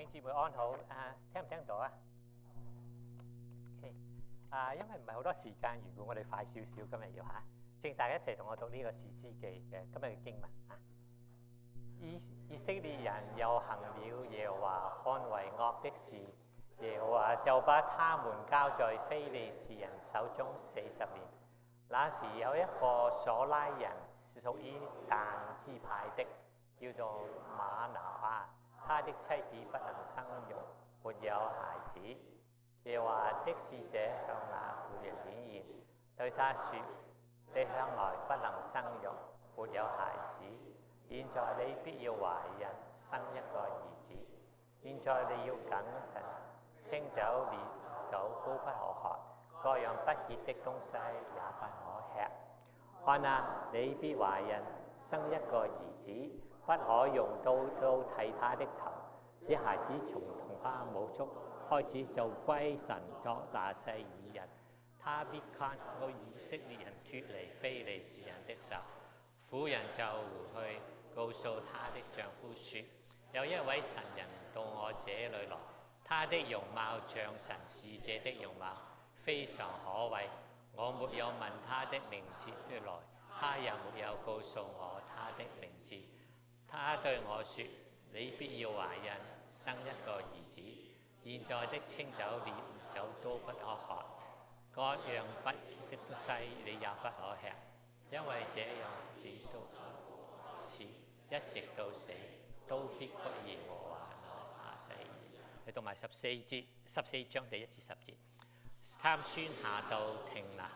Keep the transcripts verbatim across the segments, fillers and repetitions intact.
兄姊妹安好啊，聽唔聽到啊 ？OK 啊，因為唔係好多時間，如果我哋快少少，今日要嚇，請大家一齊同我讀呢個士師記嘅今日嘅經文啊。以以色列人又行了耶和華看為惡的事，耶和華就把他們交在非利士人手中四十年。那時有一個瑣拉人，屬於但支派的，叫做瑪挪亞。他的妻子不能生育，沒有孩子。耶和華的使者向那婦人顯現，對他說：你向來不能生育，沒有孩子。現在你必要懷孕，生一個兒子。現在你要謹慎，清酒烈酒都不可喝，各樣不潔的東西也不可吃。看啊，你必懷孕，生一個兒子。不可用刀刀剃他的頭，使孩子從同他母腹開始就歸神作拿細耳人。他必看到以色列人脫離非利士人的手。婦人就回去告訴她的丈夫說：有一位神人到我這裏來，他的容貌像神使者的容貌，非常可畏。我沒有問他的名字的來，他也沒有告訴我他的名字。他對我說：你必要懷孕，生一個兒子。現在的清酒烈酒都不可喝，各樣不潔的東西你也不可吃，因為這樣子到此一直到死，都必歸耶和華拿細耳人。你讀埋十四節，十四章第一至十節。參孫下到亭拿，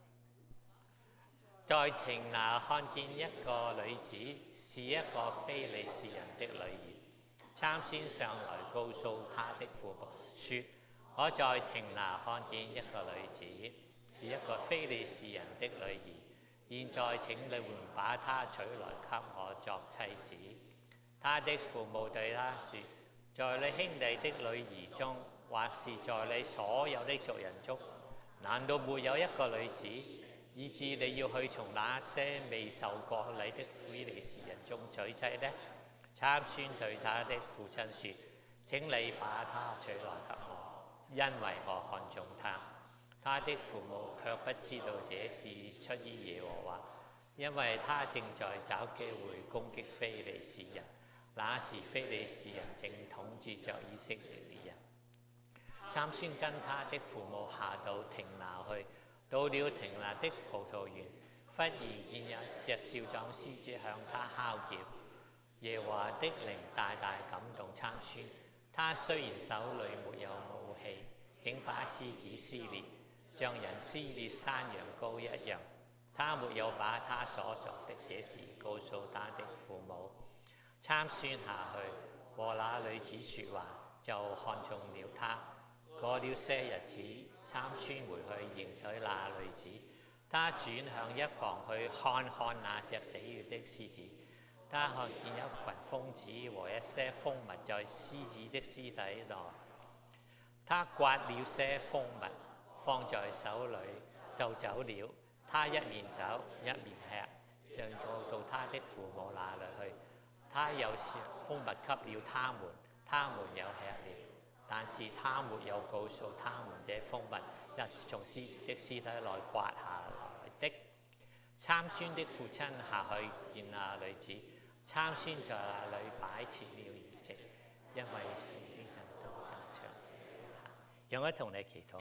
在亭拿看見一個女子，是一個非利士人的女兒。參孫上來告訴他的父母說：我在亭拿看見一個女子，是一個非利士人的女兒。現在請你們把她娶來給我作妻子。他的父母對他說：在你兄弟的女兒中，或是在你所有的族人中，難道沒有一個女子，以致你要去從那些未受過禮的非利士人中娶妻呢？參孫對他的父親說：請你把她娶來給我，因為我看中她。他的父母卻不知道這事出於耶和華，因為他正在找機會攻擊非利士人。那時非利士人正統治着以色列人。參孫跟他的父母下到亭拿去，到了亭拿的葡萄園，忽然見有一隻少壯獅子向他吼叫。耶和華的靈大大感動參孫，他雖然手裏沒有武器，竟把獅子撕裂，像人撕裂山羊羔一樣。他沒有把他所作的這事告訴他的父母。參孫下去和那女子說話，就看中了她。過了些日子，參孫回去迎娶那女子。他轉向一旁去看看那隻死了的獅子。他看見有一群蜂子和一些蜂蜜在獅子的屍體內。他刮了些蜂蜜放在手裏就走了。他一面走一面吃，就到到他的父母那裏去。他又將蜂蜜給了他們，他們又吃了。但是他沒有告訴他們這蜂蜜是從獅子的屍體內刮下來的。參孫的父親下去見那女子，參孫在那裏擺設了筵席，因為聖經人都咁長。讓我同你祈禱。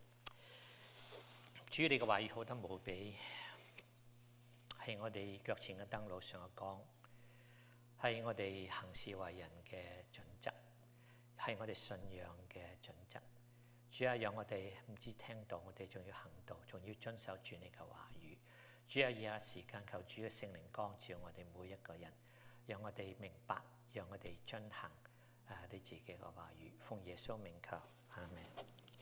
主，你嘅話語好得無比，係我哋腳前嘅燈，路上嘅光，係我哋行事為人嘅準則，係我哋信仰嘅準則。主啊，讓我哋唔止聽到，我哋仲要行道，仲要遵守住你嘅話語。主啊，以下時間求主嘅聖靈光照我哋每一個人，讓我哋明白，讓我哋遵行誒你自己嘅話語。奉耶穌名求，阿們。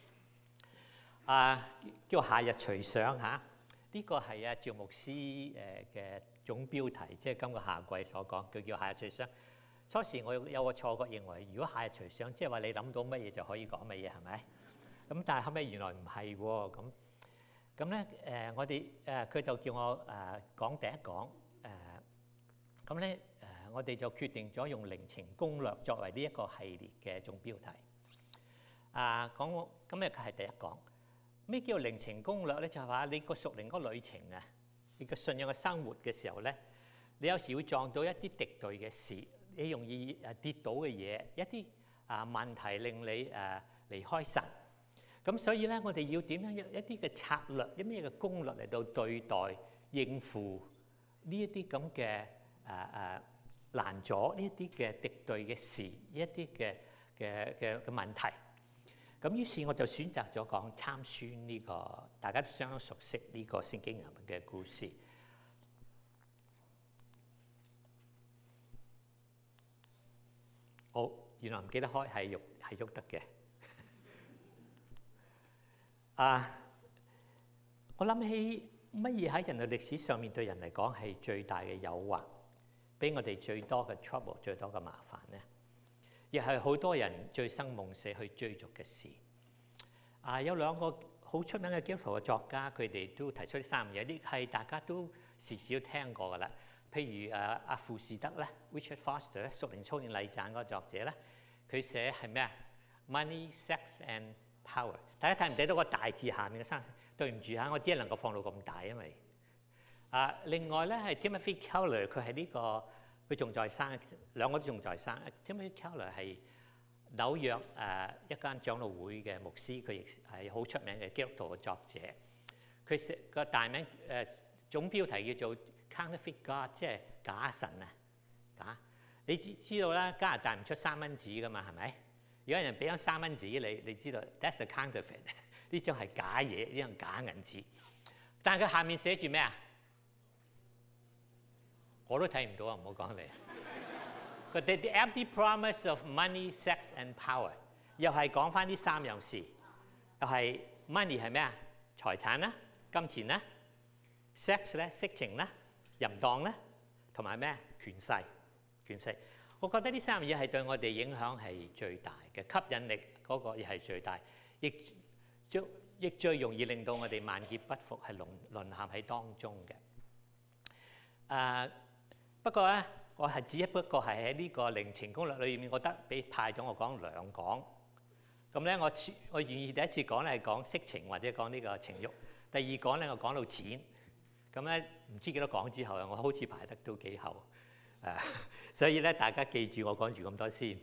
啊，叫夏日隨想嚇，呢個係啊趙牧師誒嘅總標題，即係今個夏季所講，佢叫夏日隨想。初時我有個錯覺，認為如果夏日隨想，即係話你諗到乜嘢就可以講乜嘢，係咪？咁但係後尾原來唔係喎，咁咁咧誒，我哋誒佢就叫我誒講第一講誒，咁咧誒我哋就決定咗用靈情攻略作為呢一個系列嘅總標題。啊，講今日係第一講，咩叫靈情攻略咧？就係話你個屬靈嗰個旅程啊，你個信仰嘅生活嘅時候咧，你有時會撞到一啲敵對嘅事，你容易誒跌倒嘅嘢，一啲啊問題令你誒離開神。咁所以咧，我哋要點樣一一啲嘅策略，一咩嘅攻略嚟到對待應付呢一啲咁嘅誒誒難阻，呢一啲嘅敵對嘅事，呢一啲嘅嘅嘅嘅問題。咁於是我就選擇咗講參孫呢個大家都相當熟悉呢個聖經人物嘅故事。好，原來唔記得開係喐係喐得嘅。啊，我諗起乜嘢喺人類歷史上面對人嚟講係最大嘅誘惑，俾我哋最多嘅 trouble、最多嘅麻煩呢？亦係好多人醉生夢死去追逐嘅事。啊，有兩個好出名嘅基督徒嘅作家，佢哋都提出呢三樣嘢，啲係大家都時時都聽過噶啦。譬如誒阿傅士德咧 ，Richard Foster 咧，屬靈操練禮讚嗰個作者咧，佢寫係咩啊 ？Money, sex and power。大家睇唔睇到個大字下面嘅三？對唔住嚇，我只係能夠放到咁大，因為啊，另外咧係 Timothy Keller，佢係呢個。佢仲在生，兩個都仲在生。Timothy Keller 係紐約誒一間長老會嘅牧師，佢亦係好出名嘅基督徒嘅作者。佢寫個大名誒總標題叫做 Counterfeit God， 即係假神啊！假你知知道啦，加拿大唔出三蚊紙噶嘛，係咪？如果有人俾張三蚊紙你，你知道 That's a counterfeit， 呢張係假嘢，呢張假銀紙。但係佢下面寫住咩啊？我都睇唔到啊！唔好講你。佢 The empty promise of money, sex and power， 又係講翻呢三樣事，又係 money 係咩啊？財產啦、金錢啦 ，sex 咧色情啦、淫蕩咧，同埋咩權勢、權勢。我覺得呢三樣嘢係對我哋影響係最大嘅，吸引力嗰個亦係最大，亦最亦最容易令到我哋萬劫不復，係淪淪陷喺當中嘅。誒、uh,。不過咧，我係只不過係喺呢個靈情攻略裏面，我覺得俾派咗我講兩講。咁咧，我我願意第一次講咧係講色情或者講呢個情慾。第二講咧，我講到錢。咁咧，唔知幾多講之後啊，我好似排得都幾後。誒，所以咧，大家記住我講住咁多先。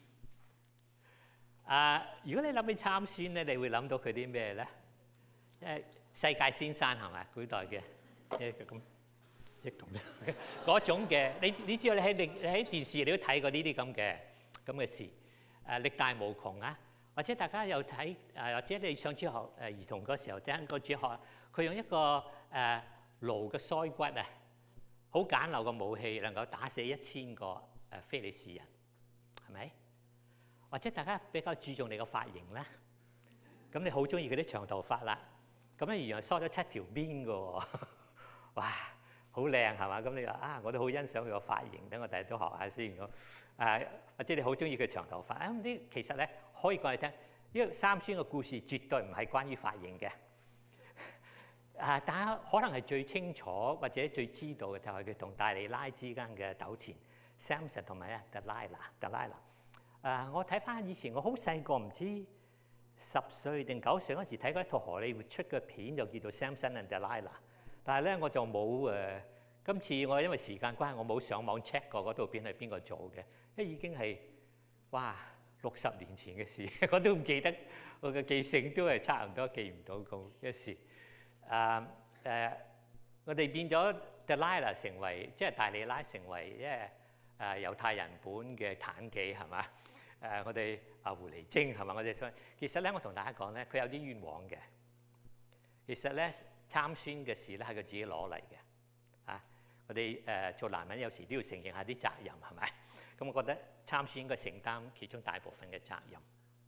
誒，如果你諗起參孫咧，你會諗到佢啲咩咧？誒，世界先生係咪？古代嘅誒咁。即係咁嗰種嘅，你你知道你喺你喺電視你都睇過呢啲咁嘅咁嘅事，誒力大無窮啊！或者大家有睇誒，或者你上主學誒兒童嗰時候聽個主學，佢用一個誒驢嘅腮骨啊，好簡陋嘅武器能夠打死一千個誒非利士人，係咪？或者大家比較注重你個髮型咧，咁你好中意嗰啲長頭髮啦，咁咧原來梳咗七條辮嘅喎，哇！好靚係嘛？咁你話啊，我都好欣賞佢個髮型，等我第日都學下先咁。誒，或者你好中意佢長頭髮啊？咁啲其實咧可以講你聽，因為參孫嘅故事絕對唔係關於髮型嘅。誒，大家可能係最清楚或者最知道嘅就係佢同大利拉之間嘅糾纏 ，Samson 同埋咧 Delilah，Delilah。誒，我睇翻以前我好細個，唔知十歲定九歲嗰時睇過一套荷里活出嘅片，就叫做 Samson and Delilah。但係咧，我就冇誒。今次我因為時間關係，我冇上網 check 過嗰套片係邊個做嘅，因為已經係哇六十年前嘅事，我都唔記得，我嘅記性都係差唔多記唔到咁一時。誒誒，我哋變咗 Delilah 成為即係大利拉成為即係誒猶太人本嘅妲己係嘛？誒我哋啊狐狸精係嘛？我哋想其實咧，我同大家講咧，佢有啲冤枉嘅。其實咧。參孫嘅事咧係佢自己攞嚟嘅，啊！我哋誒做男人有時都要承認下啲責任係咪？咁我覺得參孫應該承擔其中大部分嘅責任。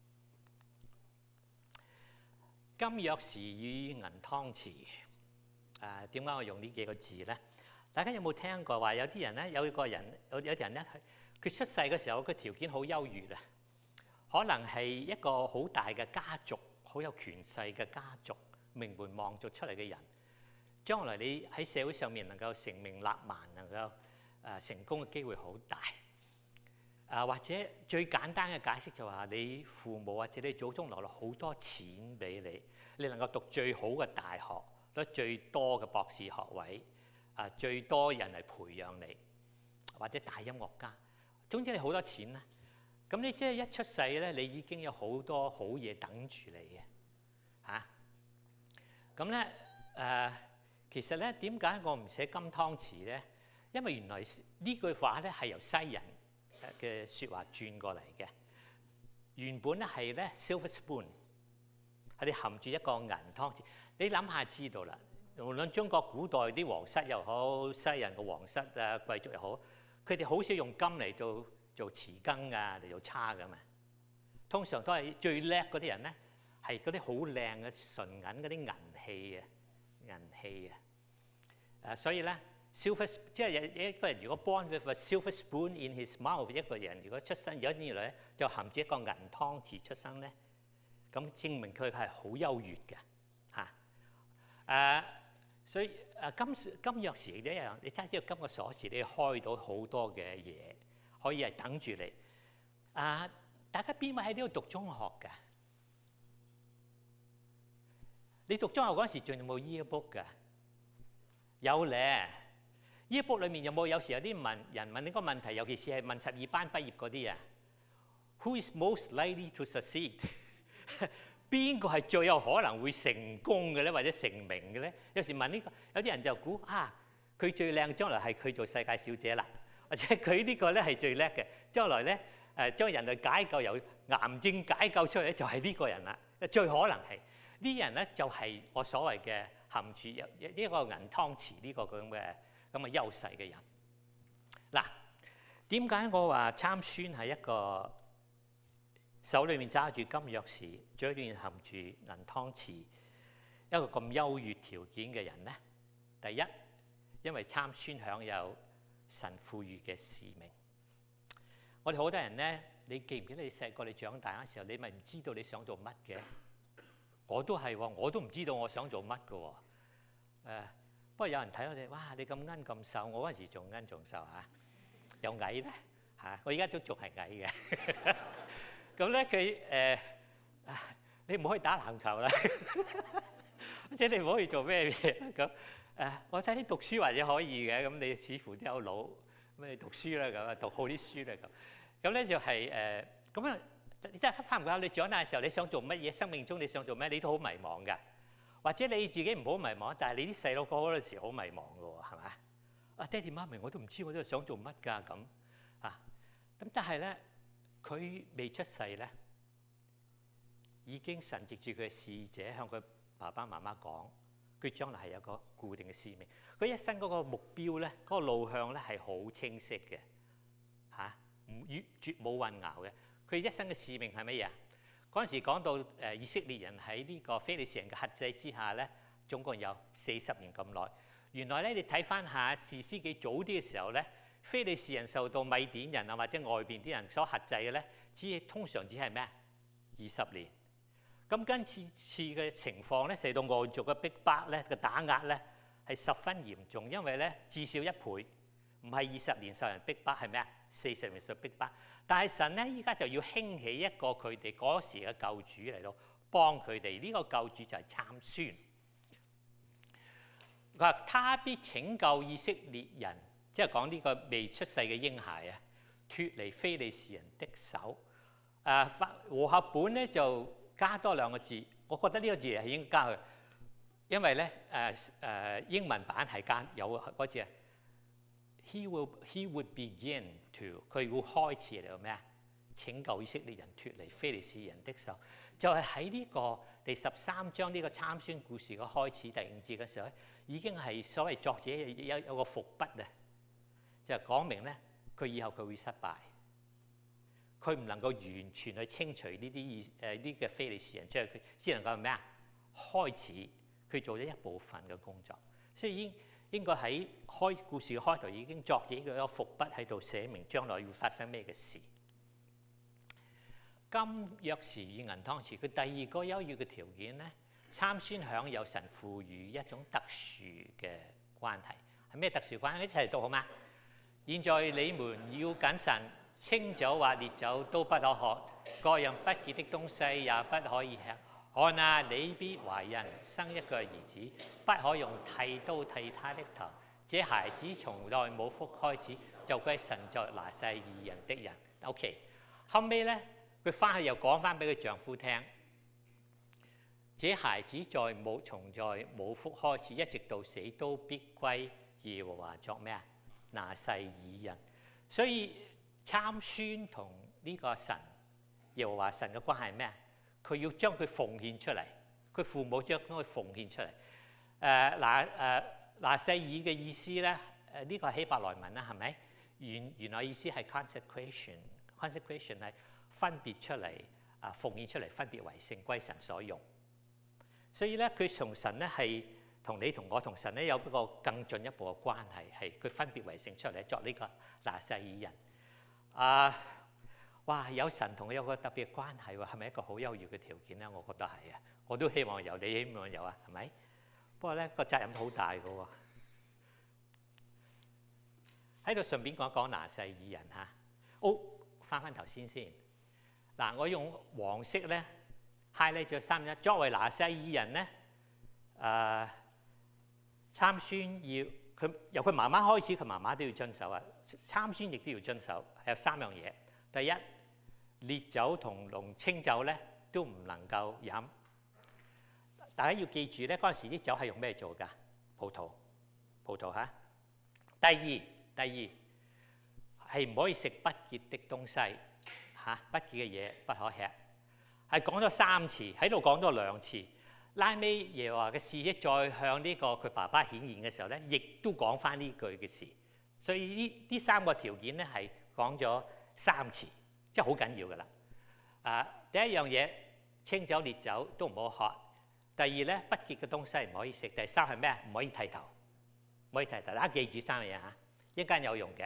金鑰匙與銀湯匙，誒點解我用呢幾個字咧？大家有冇聽過話有啲人咧，有個人有有啲人咧，佢出世嘅時候佢條件好優越啊，可能係一個好大嘅家族，好有權勢嘅家族。名門望族出嚟嘅人，將來你喺社會上面能夠成名立萬，能夠誒成功嘅機會好大。啊，或者最簡單嘅解釋就話你父母或者你祖宗留落好多錢俾你，你能夠讀最好嘅大學，攞最多嘅博士學位，啊最多人嚟培養你，或者大音樂家，總之你好多錢啦。咁你即係一出世咧，你已經有好多好嘢等住你嘅嚇。咁咧誒，其實咧點解我唔寫金湯匙咧？因為原來呢句話咧係由西人嘅説話轉過嚟嘅。原本咧係咧 silver spoon， 係你含住一個銀湯匙。你諗下知道啦，無論中國古代啲皇室又好，西人嘅皇室啊貴族又好，佢哋好少用金嚟做做匙羹啊，嚟做叉噶嘛。通常都係最叻嗰啲人咧，係嗰啲好靚嘅純銀嗰啲銀器啊，銀器啊。誒，所以咧 silver 即係一個人如果 born with a silver spoon in his mouth， 一個人如果出生有一年嚟咧就含住一個銀湯匙出生咧，咁證明佢係好優越嘅嚇。誒，所以誒金金鑰匙一樣，你揸住個金嘅鎖匙，你開到好多嘅嘢，可以係等住你。啊，大家邊位喺呢度讀中學㗎？你讀中學嗰陣時仲有冇 yearbook 㗎？有咧。yearbook 裏面有冇有時有啲問人問呢個問題，尤其是係問十二班畢業嗰啲啊 ？Who is most likely to succeed？ 邊個係最有可能會成功嘅咧，或者成名嘅咧？有時問呢個，有啲人就估啊，佢最靚將來係佢做世界小姐啦，或者佢呢個咧係最叻嘅，將來咧誒將人類解救由癌症解救出嚟咧，就係呢個人啦。最可能係呢人咧，就係我所謂嘅含住一一個銀湯匙呢個咁嘅咁嘅優勢嘅人。嗱，點解我話參孫係一個手裏面揸住金鑰匙，嘴裏面含住銀湯匙，一個咁優越條件嘅人呢？第一，因為參孫享有神賦予嘅使命。我哋好多人呢，你記唔記得你細個你長大嗰時候，你咪唔知道你想做乜嘅？我都係喎，我都唔知道我想做乜嘅喎。誒，不過有人睇我哋，哇！你咁奀咁瘦，我嗰陣時仲奀仲瘦嚇，又矮咧嚇，我而家都仲係矮嘅。咁咧佢誒，你唔可以打籃球啦，或者你唔可以做咩嘢咁誒？我睇你讀書或者可以嘅，咁你似乎都有腦，咁你讀書啦咁啊，讀好啲書啦咁。咁咧就係誒咁啊！你真係翻唔翻？你長大嘅時候你想做乜嘢？生命中你想做咩？你都好迷茫㗎。或者你自己唔好迷茫，但係你啲細路哥嗰陣時好迷茫㗎喎，係咪？啊，爹哋媽咪我都唔知我都想做乜㗎咁啊！咁但係咧。佢未出世咧，已經神藉住佢嘅使者向佢爸爸媽媽講，佢將來係有個固定嘅使命。佢一生嗰個目標咧，嗰個路向咧係好清晰嘅，嚇，唔越絕冇混淆嘅。佢一生嘅使命係乜嘢？嗰陣時講到誒以色列人喺呢個非利士人嘅轄制之下咧，總共有四十年咁耐。原來咧，你睇翻下士師記早啲嘅時候咧。非利士人受到米甸人啊或者外邊啲人所轄制嘅咧，只係通常只係咩啊？二十年。咁今次次嘅情況咧，受到外族嘅逼迫咧嘅打壓咧，係十分嚴重，因為咧至少一倍，唔係二十年受人逼迫係咩啊？四十年受逼迫。但係神咧依家就要興起一個佢哋嗰時嘅救主嚟到幫佢哋，呢、這個救主就係參孫。佢話：他必拯救以色列人。即係講呢個未出世嘅嬰孩啊，脫離非利士人的手。誒和合本咧就加多兩個字，我覺得呢個字係應該加去，因為咧誒誒英文版係加有嗰字啊。He will he would begin to 佢會開始嚟到咩啊？拯救以色列人脫離非利士人的手，就係喺呢個第十三章呢個參孫故事嘅開始第五節嘅時候咧，已經係所謂作者有有個伏筆啊。就係講明咧，佢以後佢會失敗，佢唔能夠完全去清除呢啲誒呢嘅非利士人，即係佢只能夠咩啊？開始佢做咗一部分嘅工作，所以應應該喺開故事嘅開頭已經作者嘅一個伏筆喺度寫明將來會發生咩嘅事。金鑰匙與銀湯匙，佢第二個優越嘅條件咧，參孫享有神賦予一種特殊嘅關係，係咩特殊關係？一齊讀好嗎？ 現在你們要謹慎，清酒或烈酒都不可喝，各樣不潔的東西也不可以吃。看啊，你必懷孕，生一個兒子，不可用剃刀剃他的頭。這孩子從來冇腹開始，就歸神作拿細耳人的人。OK， 後尾咧，佢翻去又講翻俾佢丈夫聽。這孩子在冇從在冇腹開始，一直到死都必歸耶和華作咩啊？拿細耳人。所以參孫同呢個神耶和華神嘅關係係咩啊？佢要將佢奉獻出嚟，佢父母將佢奉獻出嚟。誒嗱誒拿細耳嘅意思咧，誒、這、呢個係希伯來文啦，係咪？原原來意思係 consecration，consecration 係分別出嚟啊，奉獻出嚟，分別為聖，歸神所用。所以咧，佢同神咧係同你同我同神咧有一個更進一步嘅關係，係佢分別為聖出嚟作呢個拿細耳人。啊，哇！有神同佢有個特別嘅關係喎，係咪一個好優越嘅條件咧？我覺得係啊，我都希望有，你希望有啊，係咪？不過咧個責任好大嘅喎。喺度順便講講拿細耳人嚇。哦，翻翻頭先先。嗱，我用黃色咧 highlight 咗三一。作為拿細耳人咧，誒、呃、參孫要佢由佢媽媽開始，佢媽媽都要遵守啊。參孫亦都要遵守，係有三樣嘢。第一，烈酒同濃清酒咧都唔能夠飲。大家要記住咧，嗰陣時啲酒係用咩做㗎？葡萄，葡萄嚇。第二，第二係唔可以食不潔的東西嚇，不潔嘅嘢不可吃。係講咗三次，喺度講咗兩次。拉尾耶和華嘅使者再向呢個佢爸爸顯現嘅時候咧，亦都講翻呢句嘅事。所以呢呢三個條件咧係講咗三次，即係好緊要㗎啦。啊，第一樣嘢清酒烈酒都唔好喝。第二咧，不潔嘅東西唔可以食。第三係咩啊？唔可以剃頭，唔可以剃頭。大家記住三樣嘢嚇，一間有用嘅。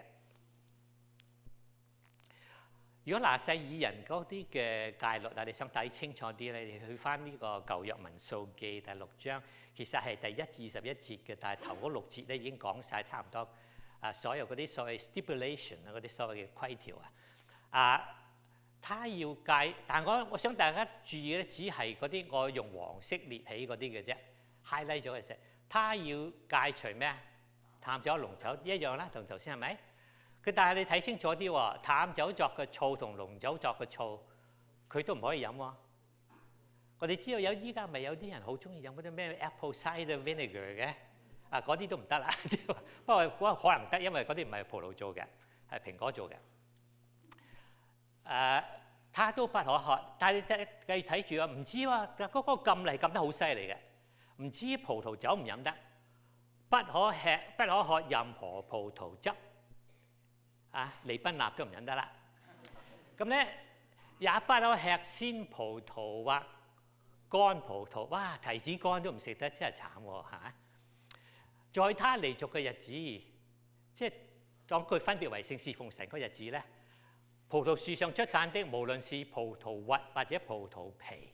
如果拿細耳人嗰啲嘅戒律啊，你想睇清楚啲咧，你去翻呢個舊約民數記第六章，其實係第一至十一節嘅，但係頭嗰六節咧已經講晒差唔多啊，所有嗰啲所謂 stipulation 啊，嗰啲所謂嘅規條啊，啊。他要戒，但我我想大家注意咧，只係嗰啲我用黃色列起嗰啲嘅啫 ，highlight 咗嘅啫。他要戒除咩啊？淡酒、濃酒一樣啦，同頭先係咪？佢但係你睇清楚啲喎，淡酒作嘅醋同濃酒作嘅醋，佢都唔可以飲喎。我哋知道有依家咪有啲人好中意飲嗰啲咩 apple cider vinegar 嘅，啊嗰啲都唔得啦。不過嗰個可能得，因為嗰啲唔係葡萄做嘅，係蘋果做嘅。誒、uh，他都不可喝，但係你繼續睇住啊，唔知喎，嗰個禁例禁得好犀利嘅，唔知葡萄酒唔飲得，不可吃，不可喝任何葡萄汁，啊，利賓納都唔飲得啦。咁咧，也不可吃鮮葡萄或乾葡萄，哇，提子乾都唔食得，真係慘喎嚇！在他離俗嘅日子，即係當佢分別為聖侍奉神嗰日子咧。葡萄樹上出產的，無論是葡萄核或者葡萄皮，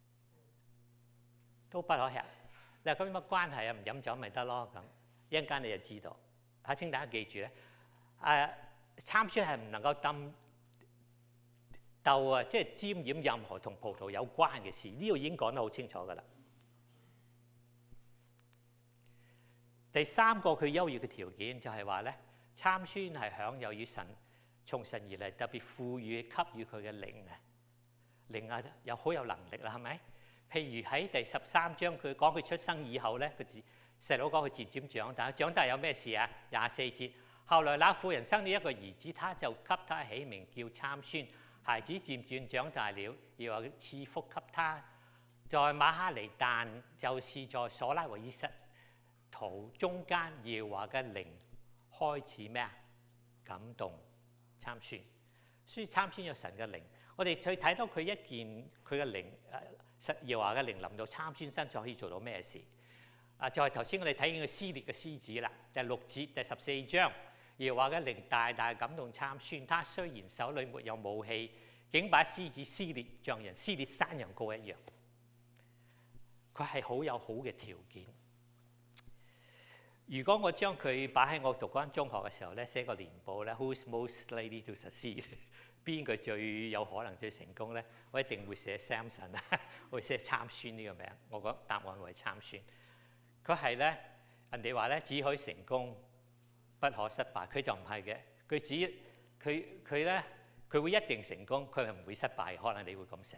都不可吃。你話咁有乜關係啊？唔飲酒咪得咯咁。一陣間你就知道。嚇，請大家記住咧，誒參孫係唔能夠抌鬥啊，即係沾染任何同葡萄有關嘅事。呢度已經講得好清楚㗎啦。第三個佢優越嘅條件就係話咧，參孫係享有與神。從神而嚟特別賦予給予佢嘅靈啊，靈啊有好有能力啦，係咪？譬如喺第十三章佢講佢出生以後咧，佢細佬講佢漸漸長大，長大有咩事啊？廿四節，後來那婦人生了一個兒子，他就給他起名叫參孫。孩子漸漸長大了，又話賜福給他，在馬哈尼但就是在所拉和以實圖中間，耶和華嘅靈開始咩啊？感動參孫，所以參孫有神嘅靈。我哋去睇到佢一件佢嘅靈，誒耶和華嘅靈臨到參孫身上可以做到咩事？啊，就係頭先我哋睇見佢撕裂嘅獅子啦。第六節第十四章，耶和華嘅靈大大感動參孫，他雖然手裏沒有武器，竟把獅子撕裂，像人撕裂山羊羔一樣。佢係好有好嘅條件。 如果我將佢擺喺我讀嗰間中學嘅時候咧，寫個年報咧 ，Who's most likely to succeed？ 邊個最有可能最成功咧？我一定會寫 Samson 啊，會寫參孫呢個名。我覺得答案會係參孫。佢係咧，人哋話咧，只可以成功，不可失敗。佢就唔係嘅，佢只佢佢咧，佢會一定成功，佢係唔會失敗。可能你會咁寫。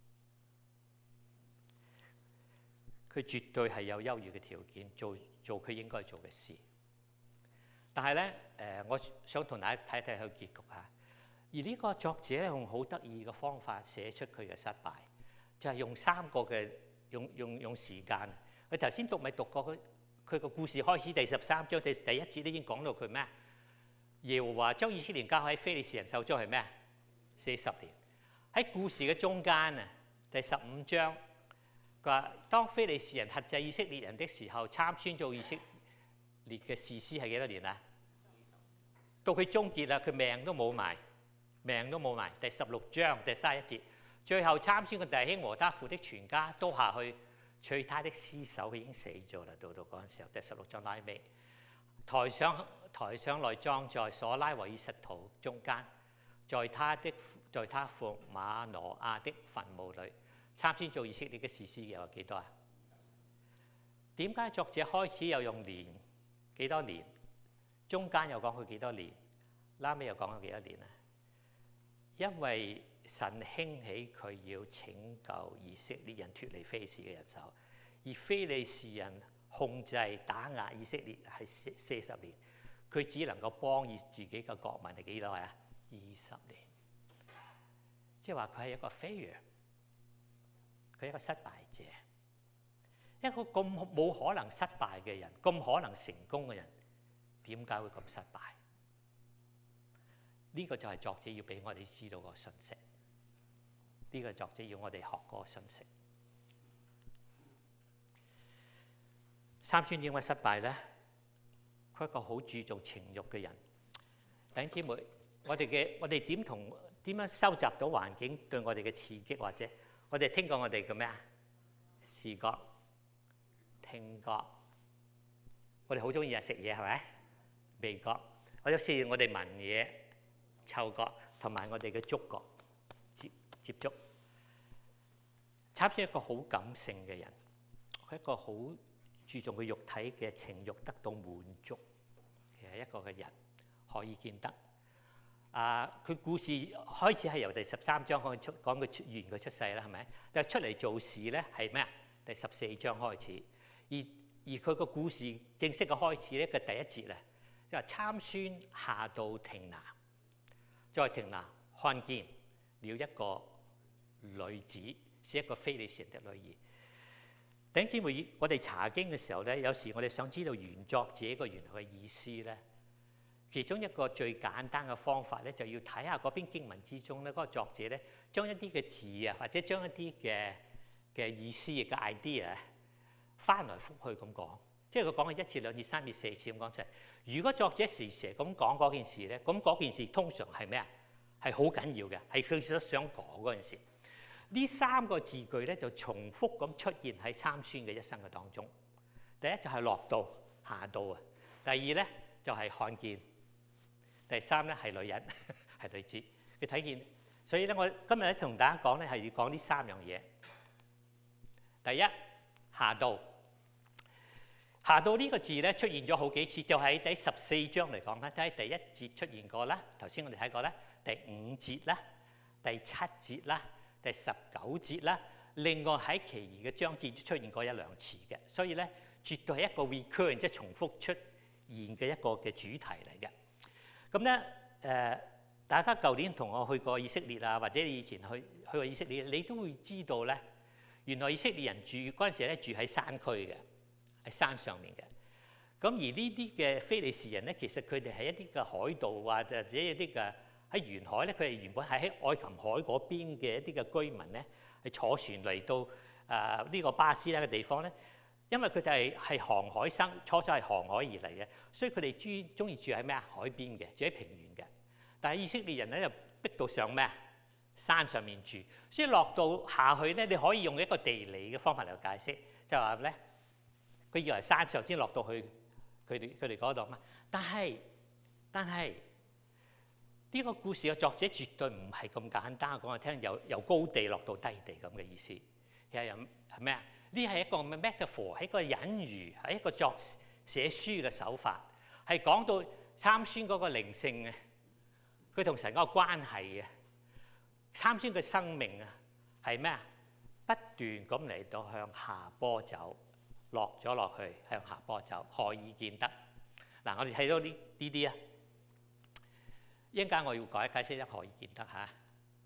佢絕對係有優越嘅條件做做佢應該做嘅事，但係咧誒，我想同大家睇睇佢結局嚇。而呢個作者用好得意嘅方法寫出佢嘅失敗，就係、是、用三個嘅用用用時間。佢頭先讀咪讀過佢佢個故事開始第十三章第第一節都已經講到佢咩？耶和華將以色列交喺非利士人手中係咩？四十年。喺故事嘅中間啊，第十五章。佢話：當非利士人轄制以色列人的時候，參孫做以色列嘅士師係幾多年啊？到佢終結啦，佢命都冇埋，命都冇埋。第十六章第三十一節，最後參孫嘅弟兄和他父的全家都下去取他的屍首，佢已經死咗啦。到到嗰陣時候，第十六章拉尾，抬上抬上來葬在所拉維爾實土中間，在他的在他父馬挪亞的墳墓裏。參孫做以色列嘅士師又有幾多啊？點解作者開始又用年幾多年，中間又講佢幾多年，拉尾又講佢幾多年啊？因為神興起佢要拯救以色列人脫離非利士嘅人手，而非利士人控制打壓以色列係四四十年，佢只能夠幫以自己嘅國民係幾耐啊？二十年，即係話佢係一個 failure。佢係一個失敗者，一個咁冇可能失敗嘅人，咁可能成功嘅人，點解會咁失敗？呢個就係作者要俾我哋知道個信息。呢個作者要我哋學嗰個信息。參孫點解失敗咧？佢係一個好注重情慾嘅人。弟兄姊妹，我哋嘅我哋點同點樣收集到環境對我哋嘅刺激，或者？我哋聽過我哋嘅咩啊？視覺、聽覺，我哋好中意日食嘢係咪？味覺，我有時我哋聞嘢、嗅覺同埋我哋嘅觸覺接接觸。參孫係一個好感性嘅人，佢係一個好注重佢肉體嘅情慾得到滿足嘅一個嘅人，可以見得。啊！佢故事開始係由第十三章開始出講佢出完佢出世啦，係咪？但係出嚟做事咧係咩啊？第十四章開始，而而佢個故事正式嘅開始咧嘅第一節咧，就係參孫下到亭拿，在亭拿看見了一個女子，是一個非利士人的女兒。弟兄姊妹，我哋查經嘅時候咧，有時我哋想知道原作者個原來嘅意思咧。其中一個最簡單嘅方法咧，就要睇下嗰篇經文之中咧，嗰個作者咧將一啲嘅字啊，或者將一啲嘅嘅意思嘅 idea 翻來覆去咁講，即係佢講嘅一次、兩次、三次、四次咁講出嚟。如果作者時時咁講嗰件事咧，咁嗰件事通常係咩啊？係好緊要嘅，係佢所想講嗰件事。呢三個字句咧就重複咁出現喺參孫嘅一生嘅當中。第一就係落到下到啊，第二咧就係看見。第三咧係女人，係女子，你睇見，所以咧我今日咧同大家講咧係要講呢三樣嘢。第一，下到，下到呢個字咧出現咗好幾次，就喺第十四章嚟講啦，喺第一節出現過啦，頭先我哋睇過啦，第五節啦，第七節啦，第十九節啦，另外喺其餘嘅章節出現過一兩次嘅，所以咧絕對係一個 recurring 即係重複出現嘅一個嘅主題嚟嘅。咁咧誒，大家舊年同我去過以色列啊，或者你以前去去過以色列，你都會知道咧，原來以色列人住嗰陣時咧住喺山區嘅，喺山上面嘅。咁而呢啲嘅非利士人咧，其實佢哋係一啲嘅海盜啊，或者一啲嘅喺沿海咧，佢哋原本係喺愛琴海嗰邊嘅一啲嘅居民咧，係坐船嚟到誒呢、呃這個巴斯拉嘅地方咧。因為佢哋係係航海生，初初係航海而嚟嘅，所以佢哋中中意住喺咩啊？海邊嘅，住喺平原嘅。但係以色列人咧就逼到上咩啊？山上面住，所以落到下去咧，你可以用一個地理嘅方法嚟解釋，就係話咧，佢以為山上先落到去佢哋佢哋嗰度嘛。但係但係呢個故事嘅作者絕對唔係咁簡單講我聽，由由高地落到低地咁嘅意思。係係咩啊？呢係一個 metaphor，係一個隱喻，係一個作寫書嘅手法，係講到參孫嗰個靈性嘅，佢同神嗰個關係嘅。參孫嘅生命啊，係咩啊？不斷咁嚟到向下坡走，落咗落去向下坡走，何以見得？嗱，我哋睇到呢呢啲啊，一陣間我要解解釋一何以見得嚇。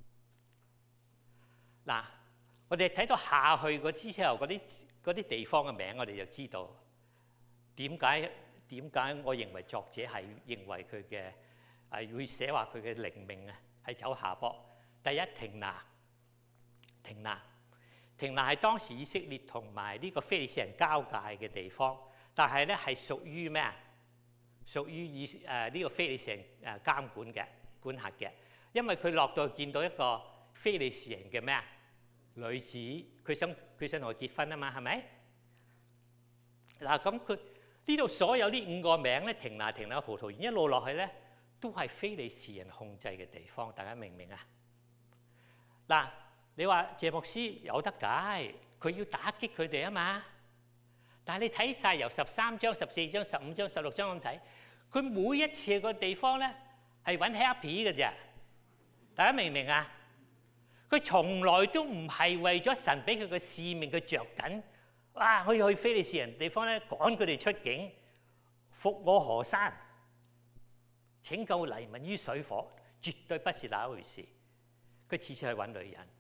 嗱，我哋睇到下去嗰之後嗰啲嗰啲地方嘅名，我哋就知道點解點解我認為作者係認為佢嘅係會寫話佢嘅靈命啊係走下坡。第一，亭拿，亭拿，亭拿係當時以色列同埋呢個非利士人交界嘅地方，但係咧係屬於咩啊？屬於以誒呢個非利士人誒監管嘅管轄嘅，因為佢落到去見到一個非利士人嘅咩啊女子，佢想佢想同佢結婚啊嘛，係咪？嗱，咁佢呢度所有呢五個名咧，亭拿、亭拿嘅葡萄園一路落去咧，都係非利士人控制嘅地方，大家明唔明啊？嗱，你話謝牧師有得解，佢要打擊佢哋啊嘛。但係你睇晒由十三章、十四章、十五章、十六章咁睇，佢每一次個地方咧係揾 happy 嘅啫。大家明唔明啊？佢從來都唔係為咗神俾佢嘅使命，佢着緊。哇！可以去非利士人地方咧，趕佢哋出境，復我河山，拯救黎民於水火，絕對不是那一回事。佢次次去揾女人，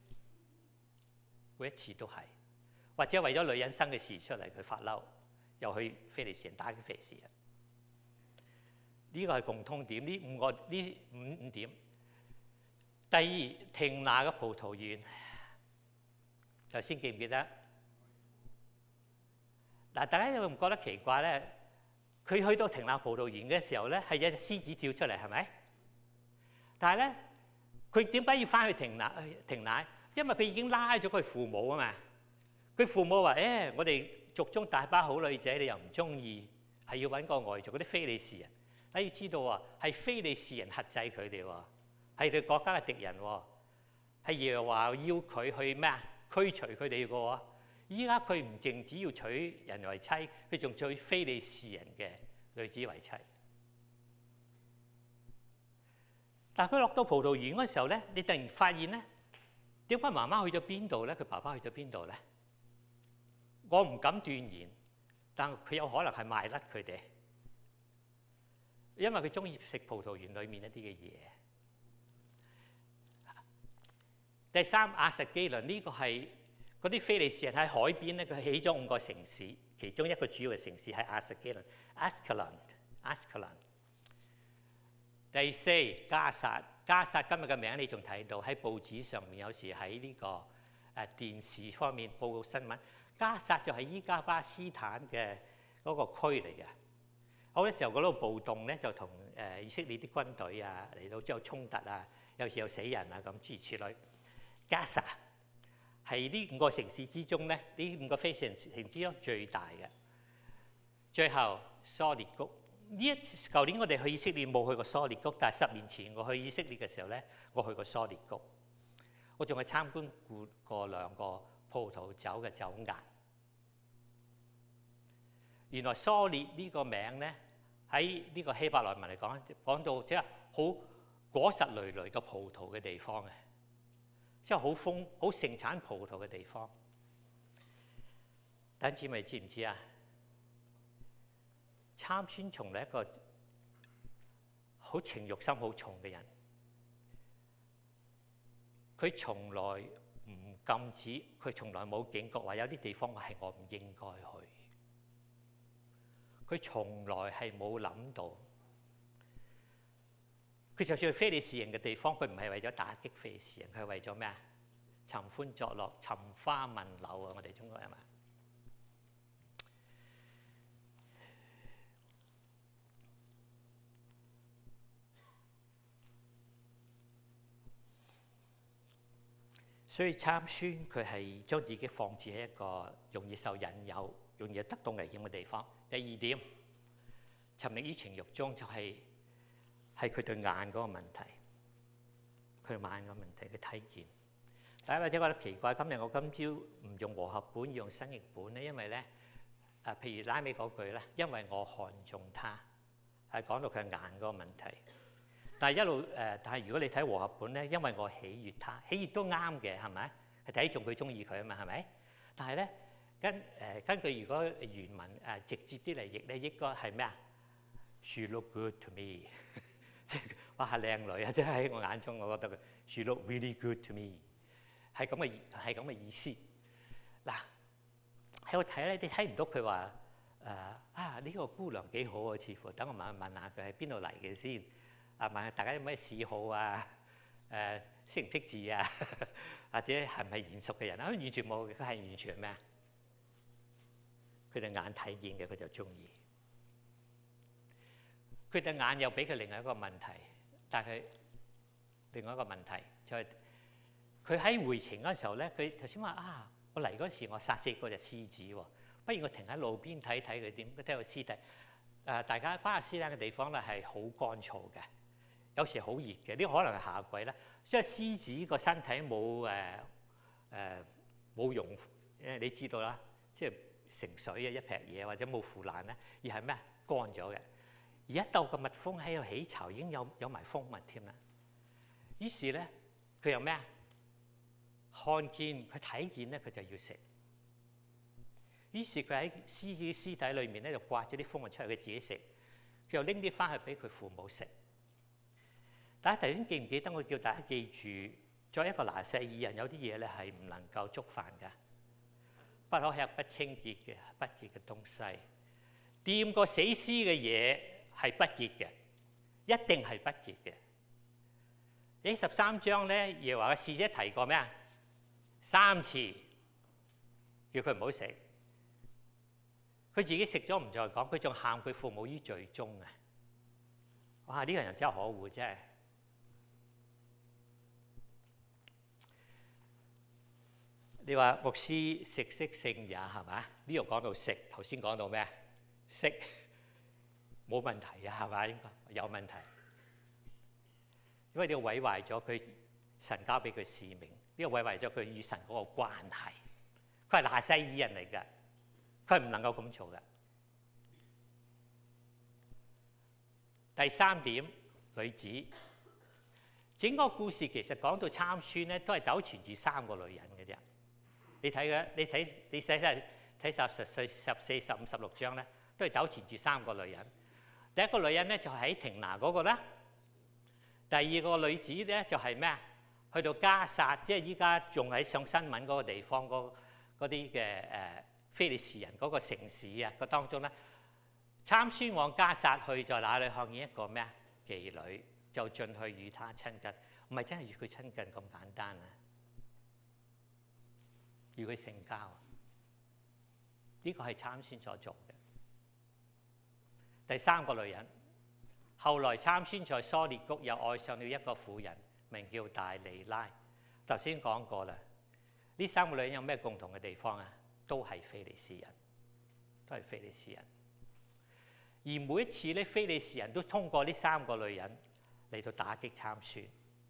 每一次都係，或者為咗女人生嘅事出嚟，佢發嬲，又去非利士人打佢非利士人。呢個係共通點，呢五個呢五五點。第二，亭拿嘅葡萄園，頭先記唔記得？嗱，大家有冇覺得奇怪咧？佢去到亭拿葡萄園嘅時候咧，係有隻獅子跳出嚟，係咪？但係咧，佢點解要翻去亭拿？亭拿，因為佢已經拉咗佢父母啊嘛。佢父母話：誒、哎，我哋族中大把好女仔，你又唔中意，係要揾個外族嗰啲非利士人。你要知道啊，係非利士人轄制佢哋喎，係佢國家嘅敵人喎，係耶和華要佢去咩啊？驅除佢哋嘅喎。依家佢唔淨止要娶人為妻，佢仲娶非利士人嘅女子為妻。但係佢落到葡萄園嗰時候咧，你突然發現咧，點解媽媽去咗邊度咧？佢爸爸去咗邊度咧？我唔敢斷言，但佢有可能係賣甩佢哋，因為佢中意食葡萄園裡面一啲嘅嘢。第三，亞實基倫呢個係。嗰啲非利士人喺海邊咧，佢起咗五個城市，其中一個主要嘅城市係亞實基倫 （Ascalon）。第四，加薩，加薩今日嘅名你仲睇到喺報紙上面，有時喺呢個誒電視方面報告新聞。加薩就係依家巴斯坦嘅嗰個區嚟嘅。好多時候嗰度暴動咧，就同誒以色列啲軍隊啊嚟到之後衝突啊，有時有死人啊咁諸如此類。加薩係呢五個城市之中咧，呢五個非城市之中最大嘅。最後梭烈谷呢一次，舊年我哋去以色列冇去過梭烈谷，但係十年前我去以色列嘅時候咧，我去過梭烈谷。我仲去參觀過過兩個葡萄酒嘅酒窖。原來梭烈呢個名咧，喺呢個希伯來文嚟講，講到即係好果實累累嘅葡萄嘅地方嘅。即係好豐好盛產葡萄嘅地方，弟兄姊妹知唔知啊？參孫從來一個好情慾心好重嘅人，佢從來唔禁止，佢從來冇警覺話有啲地方係我唔應該去，佢從來係冇諗到。佢就算去非利士人嘅地方，佢唔係為咗打擊非利士人，佢係為咗咩啊？尋歡作樂、尋花問柳啊！我哋中國人嘛。所以參孫佢係將自己放置喺一個容易受引誘、容易得到危險嘅地方。第二點， 沉溺於情慾中，就係係佢對眼嗰個問題，佢眼個問題嘅睇見。大家或者覺得奇怪，今日我今朝唔用和合本，要用新譯本咧，因為咧啊，譬如拉尾嗰句咧，因為我看中他，係講到佢眼嗰個問題。但係一路誒、呃，但係如果你睇和合本咧，因為我喜悅他，喜悅都啱嘅，係咪？係睇中佢中意佢啊嘛，係咪？但係咧跟誒、呃、根據如果原文誒、呃、直接啲嚟譯咧，應該係咩啊 ？She look good to me， 即係哇係靚女啊！即係喺我眼中，我覺得佢 She look really good to me， 係咁嘅係咁嘅意思。嗱喺度睇咧，你睇唔到佢話誒啊呢、這個姑娘幾好啊，似乎等我問問下佢喺邊度嚟嘅先。啊問下大家有咩嗜好啊？誒識唔識字啊？或者係唔係賢淑嘅人啊？完全冇嘅，佢係完全係咩啊？佢對眼睇見嘅，佢就中意。佢對眼又俾佢另外一個問題，但係另外一個問題就係佢喺回程嗰陣時候咧，佢頭先話啊，我嚟嗰時我殺死嗰隻獅子喎，不如我停喺路邊睇睇佢點，睇個屍體。誒，大家巴勒斯坦嘅地方咧係好乾燥嘅。有時好熱嘅，呢個可能係夏季啦。所以獅子個身體冇誒誒冇溶，誒你知道啦，即係成水嘅一撇嘢，或者冇腐爛咧，而係咩乾咗嘅。而一到個蜜蜂喺度起巢，已經有有埋蜂蜜添啦。於是咧，佢又咩啊？看見佢睇見咧，佢就要食。於是佢喺獅子屍體裏面咧，就刮咗啲蜂蜜出嚟，佢自己食。佢又拎啲翻去俾佢父母食。大家頭先記唔記得我叫大家記住，作為一個拿細耳人，有啲嘢咧係唔能夠觸犯嘅，不可吃不清潔嘅不潔嘅東西，掂過死屍嘅嘢係不潔嘅，一定係不潔嘅。喺十三章咧，耶和華嘅使者提過咩啊？三次叫佢唔好食，佢自己食咗唔再講，佢仲喊佢父母於罪中啊！哇！呢、這個人真係可惡，真係。你話牧師食色性也係嘛？呢度講到食，頭先講到咩啊？色冇問題啊，係嘛？應該有問題，因為你毀壞咗佢神交俾佢使命，呢個毀壞咗佢與神嗰個關係。佢係拿細耳人嚟嘅，佢係唔能夠咁做嘅。第三點，女子整個故事其實講到參孫咧，都係糾纏住三個女人嘅啫。你睇嘅，你睇你寫晒睇十十四、十四、十五、十六章咧，都係糾纏住三個女人。第一個女人咧就喺亭拿嗰個啦，第二個女子咧就係咩啊？去到加撒，即係依家仲喺上新聞嗰個地方嗰啲嘅誒非利士人嗰個城市啊個當中咧，參孫往加撒去，在那裡看見一個咩啊妓女，就進去與她親近，唔係真係與佢親近咁簡單啊！與佢性交，呢、這個係參孫所做嘅。第三個女人，後來參孫在梭烈谷又愛上了一個婦人，名叫大利拉。頭先講過啦，呢三個女人有咩共同嘅地方啊？都係非利士人，都係非利士人。而每一次咧，非利士人都通過呢三個女人嚟到打擊參孫。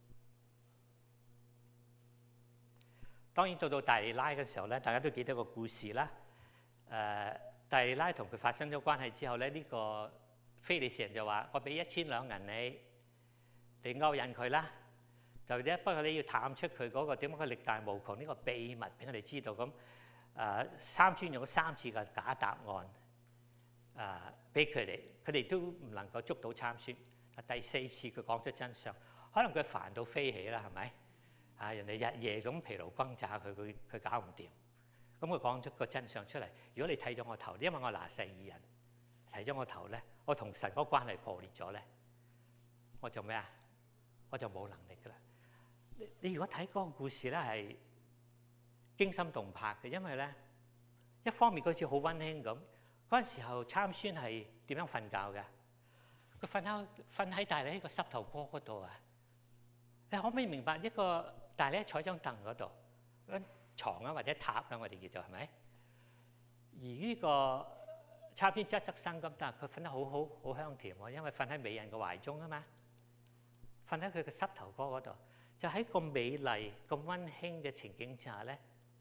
當然到到大利拉嘅時候咧，大家都記得個故事啦。誒、呃，大利拉同佢發生咗關係之後咧，呢、這個非利士人就話：我俾一千兩銀你，你勾引佢啦。就咧，不過你要探出佢嗰個點解佢力大無窮呢個秘密俾我哋知道。咁誒，參孫用咗三次嘅假答案誒俾佢哋，佢哋都唔能夠捉到參孫。第四次佢講出真相，可能佢煩到飛起啦，係咪？啊！人哋日夜咁疲勞轟炸佢，佢佢搞唔掂。咁佢講出個真相出嚟。如果你睇咗我頭，因為我拿細耳人睇咗我頭咧，我同神嗰個關係破裂咗咧，我就咩啊？我就冇能力噶啦。你你如果睇嗰個故事咧，係驚心動魄嘅，因為咧一方面佢好似好溫馨咁。嗰陣時候參孫係點樣瞓覺㗎？佢瞓喺瞓喺大利個膝頭哥嗰度啊！你可唔可以明白一個大利坐喺張凳嗰度，張牀啊或者塔啊，我哋叫做係咪？而呢個參孫側側身咁，但係佢瞓得好好好香甜喎，因為瞓喺美人嘅懷中啊嘛，瞓喺佢嘅膝頭哥嗰度，就喺咁美麗、咁溫馨嘅情景之下咧，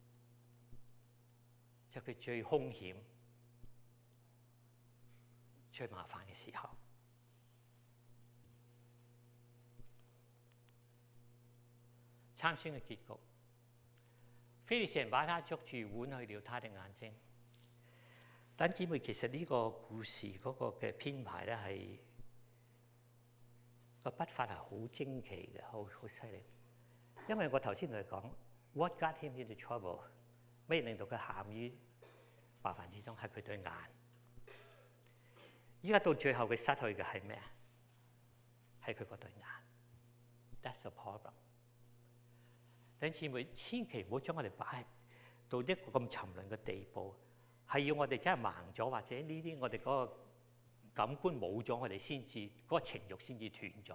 就佢最兇險、最麻煩嘅時候。參孫嘅結局，非利士人把他捉住，剜去了他的眼睛。弟兄姊妹，其實呢個故事嗰個嘅編排咧係個筆法係好精奇嘅，好好犀利。因為我頭先同你講 ，what got him into trouble， 咩令到佢陷於麻煩之中係佢對眼。依家到最後佢失去嘅係咩啊？係佢嗰對眼。That's a problem。弟兄姊妹，千祈唔好將我哋擺到一個咁沉淪嘅地步，係要我哋真係盲咗，或者呢啲我哋嗰個感官冇咗，我哋先至嗰個情慾先至斷咗。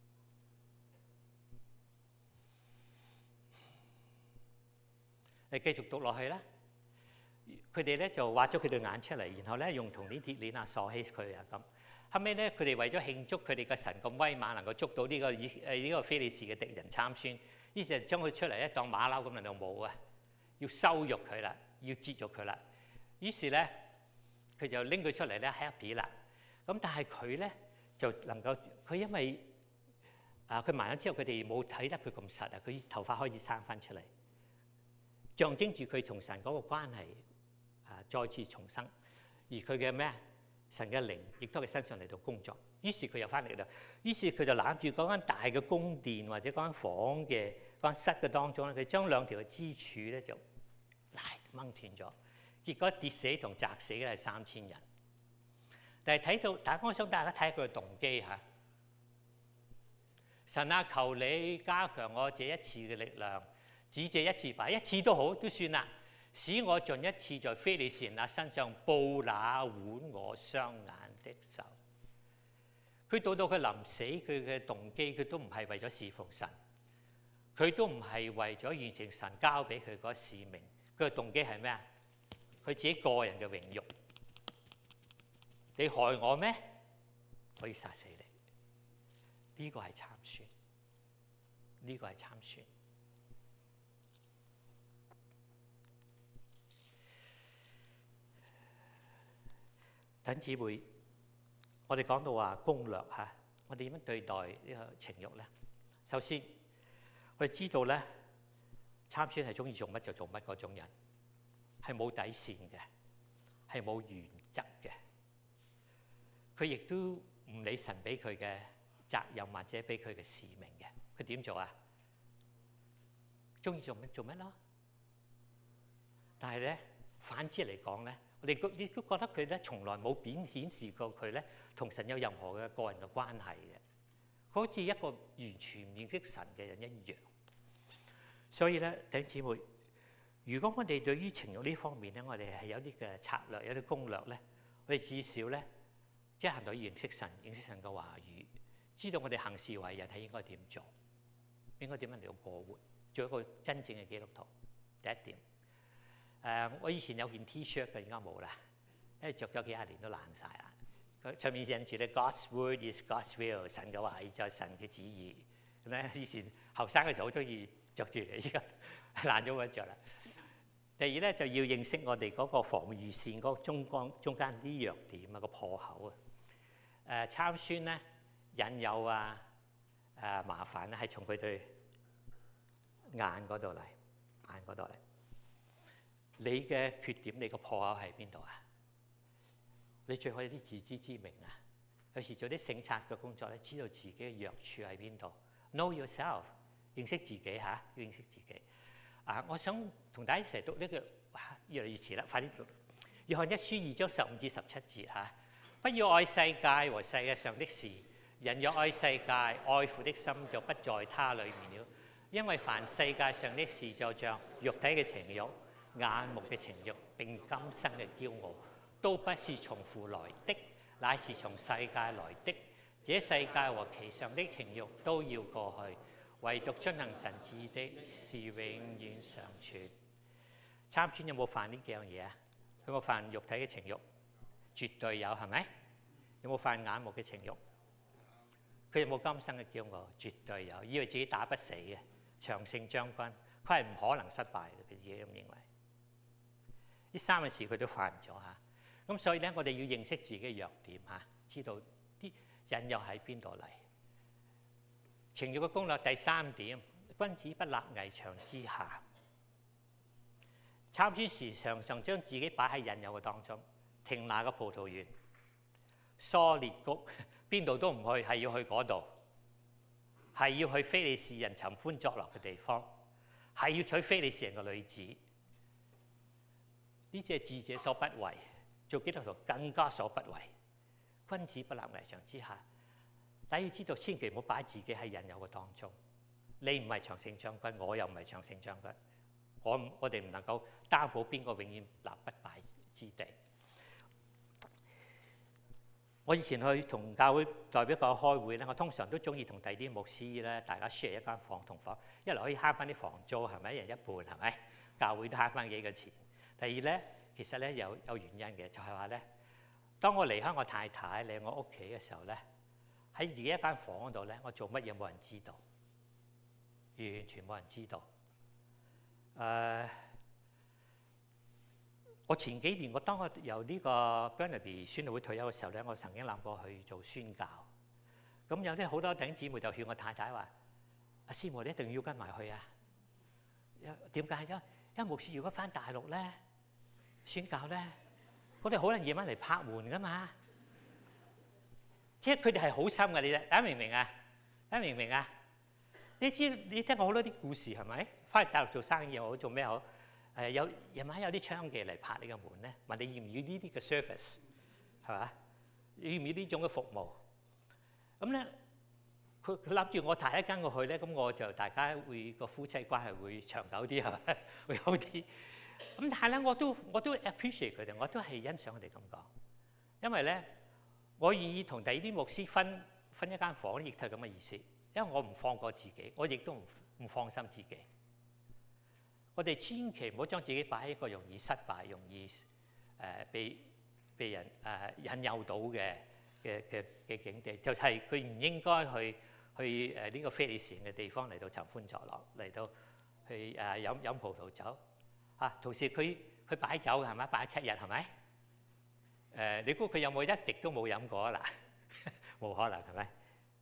你繼續讀落去啦，佢哋咧就挖咗佢對眼出嚟，然後咧用銅鏈鐵鏈啊鎖起佢啊咁。後尾咧佢哋為咗慶祝佢哋嘅神咁威猛，能夠捉到呢個以誒呢個非利士嘅敵人參孫。於是就將佢出嚟咧當馬騮咁嚟到舞啊，要羞辱佢啦，要折辱佢啦。於是咧佢就拎佢出嚟咧 happy 啦。咁但係佢咧就能夠，佢因為啊佢埋咗之後，佢哋冇睇得佢咁實啊，佢頭髮開始生翻出嚟，象徵住佢同神嗰個關係啊再次重生。而佢嘅咩神嘅靈亦都喺身上嚟到工作。於是佢又翻嚟啦。於是佢就攬住嗰間大嘅宮殿或者嗰間房嘅嗰間室嘅當中咧，佢將兩條嘅支柱咧就拉掹斷咗。結果跌死同砸死嘅係三千人。但係睇到，但係我想大家睇下佢嘅動機嚇。神啊，求你加強我這一次嘅力量，只這一次吧，一次都好都算啦，使我盡一次在非利士人那身上報那剜我雙眼的仇。佢到到佢臨死，佢嘅動機佢都唔係為咗侍奉神，佢都唔係為咗完成神交俾佢嗰個使命。佢嘅動機係咩啊？佢自己個人嘅榮辱。你害我咩？我要殺死你。呢個係參孫，呢個係參孫。等姊妹。我哋講到話攻略嚇，我哋點樣對待呢個情慾咧？首先，我哋知道咧，參孫係中意做乜就做乜嗰種人，係冇底線嘅，係冇原則嘅。佢亦都唔理神俾佢嘅責任或者俾佢嘅使命嘅。佢點做啊？中意做乜做乜咯。但係咧，反之嚟講咧，我哋亦都覺得佢咧從來冇顯顯示過佢咧同神有任何嘅個人嘅關係嘅，佢好似一個完全唔認識神嘅人一樣。所以咧，弟兄姊妹，如果我哋對於情慾呢方面咧，我哋係有啲嘅策略，有啲攻略咧，我哋至少咧，即係行到認識神、認識神嘅話語，知道我哋行事為人係應該點做，應該點樣嚟到過活，做一個真正嘅基督徒。第一點。誒、uh，我以前有件 T-shirt 嘅，而家冇啦，因為着咗幾廿年都爛晒啦。佢上面印住咧 God's word is God's will， 神嘅話就係神嘅旨意。咁咧，以前後生嘅時候好中意着住嚟，依家爛咗冇得着啦。第二咧就要認識我哋嗰個防禦線嗰個中間中間啲弱點啊，個破口啊。誒參孫咧引誘啊誒、啊、麻煩咧係從佢對眼嗰度嚟，眼嗰度嚟。你嘅缺點，你個破口喺邊度啊？你最好有啲自知之明啊！有時做啲省察嘅工作咧，知道自己嘅弱處喺邊度。Know yourself， 認識自己嚇，要認識自己。啊，我想同大家一齊讀呢句，哇，越嚟越遲啦，快啲讀。約翰一書二章十五至十七節嚇，不要愛世界和世界上的事。人若愛世界，愛父的心就不在他裏面了。因為凡世界上的事，就像肉體嘅情慾、眼目嘅情慾並今生嘅驕傲，都不是從父來的，乃是從世界來的。這世界和其上的情慾都要過去，唯獨遵行神旨的是永遠常存。參孫有冇犯呢幾樣嘢啊？佢有冇犯肉體嘅情慾？ 絕對有，係咪？有冇犯眼目嘅情慾？佢有冇今生嘅驕傲？絕對有，以為自己打不死嘅長勝將軍，佢係唔可能失敗嘅，佢自己咁認為。呢三件事佢都犯咗嚇，咁所以咧，我哋要認識自己嘅弱點嚇，知道啲引誘喺邊度嚟。情慾嘅攻略第三點，君子不立危牆之下。參孫時常常將自己擺喺引誘嘅當中，亭拿嘅葡萄園、疏烈谷，邊度都唔去，係要去嗰度，係要去非利士人尋歡作樂嘅地方，係要娶非利士人嘅女子。呢啲係智者所不為，做基督徒更加所不為。君子不立危牆之下，但要知道，千祈唔好擺自己喺引誘嘅當中。你唔係長勝將軍，我又唔係長勝將軍。我我哋唔能夠擔保邊個永遠立不敗之地。我以前去同教會代表教開會咧，我通常都中意同第啲牧師咧，大家 share 一間房同房，一來可以慳翻啲房租，係咪一人一半，係咪？教會都慳翻幾個錢。第二咧，其實咧有有原因嘅，就係話咧，當我離開我太太嚟我屋企嘅時候咧，喺自己一間房嗰度咧，我做乜嘢冇人知道，完全冇人知道。誒、uh，我前幾年我當我由呢個 Burnaby 宣道會退休嘅時候咧，我曾經諗過去做宣教。咁有啲好多弟兄姊妹就勸我太太話：阿師母，你一定要跟埋去啊！點解？因因為牧師如果翻大陸咧宣教咧，我哋好難夜晚嚟拍門噶嘛。即係佢哋係好心嘅，你大家明唔明啊？大家明唔明啊？你知你聽過好多啲故事係咪？翻去大陸做生意又好，做咩好？誒有夜晚有啲娼妓嚟拍你個門咧，問你要唔要呢啲嘅 service 係嘛？要唔要呢種嘅服務？咁咧，佢佢諗住我太太跟我去咧，咁我就大家會個夫妻關係會長久啲係咪？會好啲。咁但係咧，我都我都 appreciate 佢哋，我都係欣賞佢哋咁講，因為咧，我願意同第二啲牧師分分一間房，亦都係咁嘅意思。因為我唔放過自己，我亦都唔唔放心自己。我哋千祈唔好將自己擺喺一個容易失敗、容易誒、呃、被被人誒、呃、引誘到嘅嘅嘅嘅境地，就係佢唔應該去去誒呢、呃這個非利士人嘅地方嚟到尋歡作樂，嚟到去誒飲飲葡萄酒啊。同時佢佢擺酒係咪？擺七日係咪？誒、呃，你估佢有冇一滴都冇飲過啊？嗱，冇可能係咪？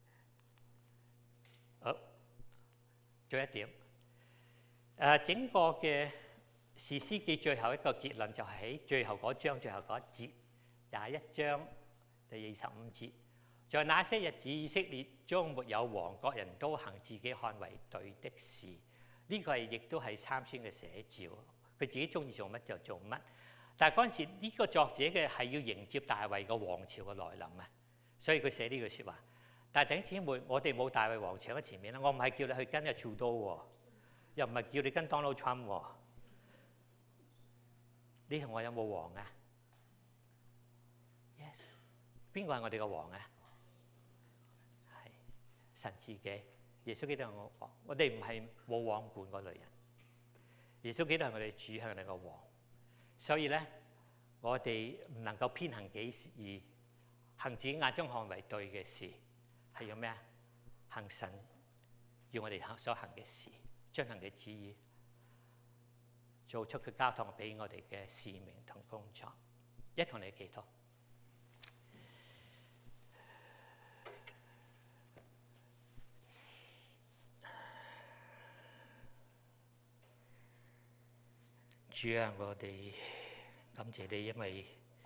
好，仲有一點，誒整個嘅士師記最後一個結論就係喺最後嗰章最後嗰一節，廿一章第二十五節，在那些日子，以色列將沒有王，各人都行自己看為對的事。呢、這個係亦都係參孫嘅寫照，佢自己中意做乜就做乜。但係嗰陣時，呢、這個作者嘅係要迎接大衛嘅王朝嘅來臨啊，所以佢寫呢句説話。但係弟兄姊妹，我哋冇大衛王朝喺前面啦。我唔係叫你去跟阿 Trudeau 喎，又唔係叫你跟 Donald Trump 喎。你同我有冇王啊 ？Yes， 邊個係我哋嘅王啊？係神自己，耶穌基督係我王。我哋唔係冇王管嗰類人。耶穌基督係我哋主，係我哋個王。所以咧，我哋唔能夠偏行己事，行自己眼中看為對嘅事。係要咩啊？行神要我哋所行嘅事，遵行嘅旨意，做出佢交託俾我哋嘅使命同工作。一同你祈禱，主啊，我哋感謝你，因為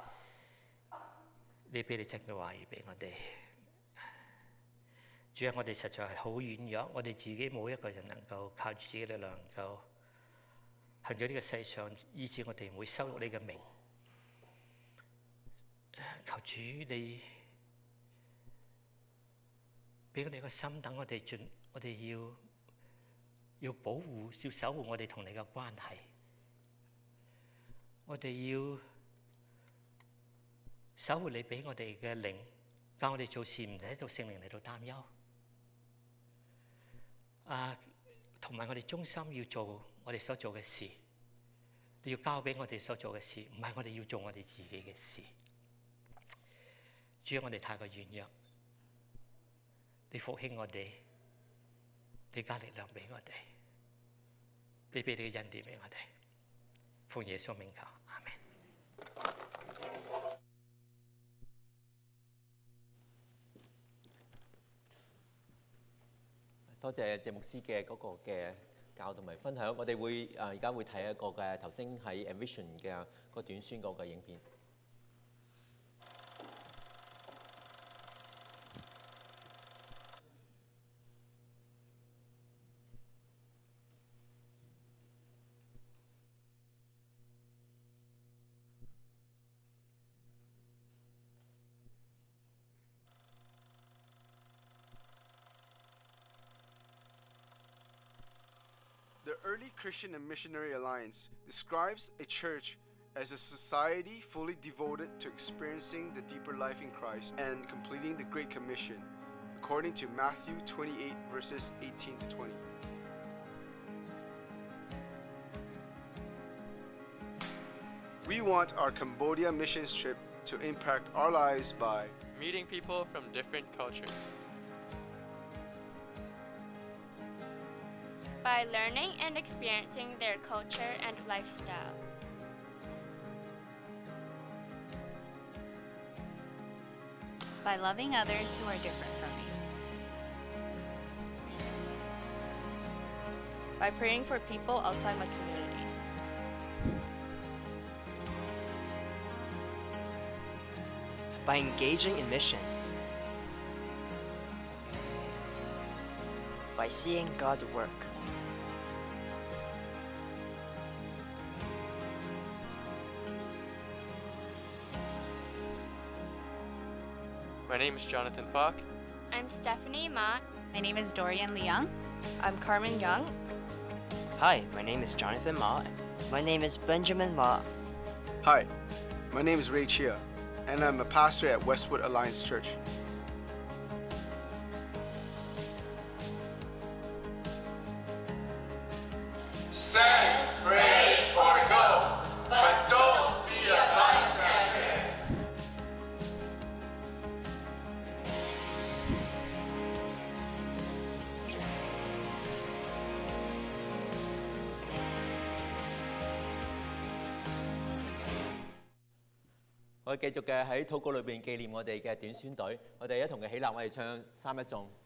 你俾你真嘅話語俾我哋。主啊，我哋實在係好軟弱，我哋自己冇一個人能夠靠住自己力量能夠行咗呢個世上，以致我哋唔會羞辱你嘅名。求主你俾我哋個心，等我哋盡，我哋要要保護、要守護我哋同你嘅關係。我哋要守護你俾我哋嘅靈，教我哋做事唔使到聖靈嚟到擔憂。啊，同埋我哋忠心要做我哋所做嘅事，你要交俾我哋所做嘅事，唔係我哋要做我哋自己嘅事。 主，我哋太過軟弱，你復興我哋，你加力量俾我哋，你俾你嘅恩典俾我哋，奉耶穌名求，阿們。 多謝謝牧師嘅嗰個嘅教導同埋分享，我哋會誒而家會睇一個嘅頭先喺 Envision 嘅個短宣嗰個影片。 The Early Christian and Missionary Alliance describes a church as a society fully devoted to experiencing the deeper life in Christ and completing the Great Commission, according to Matthew twenty-eight, verses eighteen to twenty. We want our Cambodia missions trip to impact our lives by meeting people from different cultures, by learning and experiencing their culture and lifestyle, by loving others who are different from me, by praying for people outside my community, by engaging in mission, by seeing God work, My name is Jonathan Falk. I'm Stephanie Ma. My name is Dorian Leung. I'm Carmen Young. Hi, my name is Jonathan Ma. My name is Benjamin Ma. Hi, my name is Ray Chia, and I'm a pastor at Westwood Alliance Church. Send, pray, or go, but don't be a bystander. 我哋繼續嘅喺禱告裏邊紀念我哋嘅短宣隊，我哋一同嘅起立，我哋唱三一頌。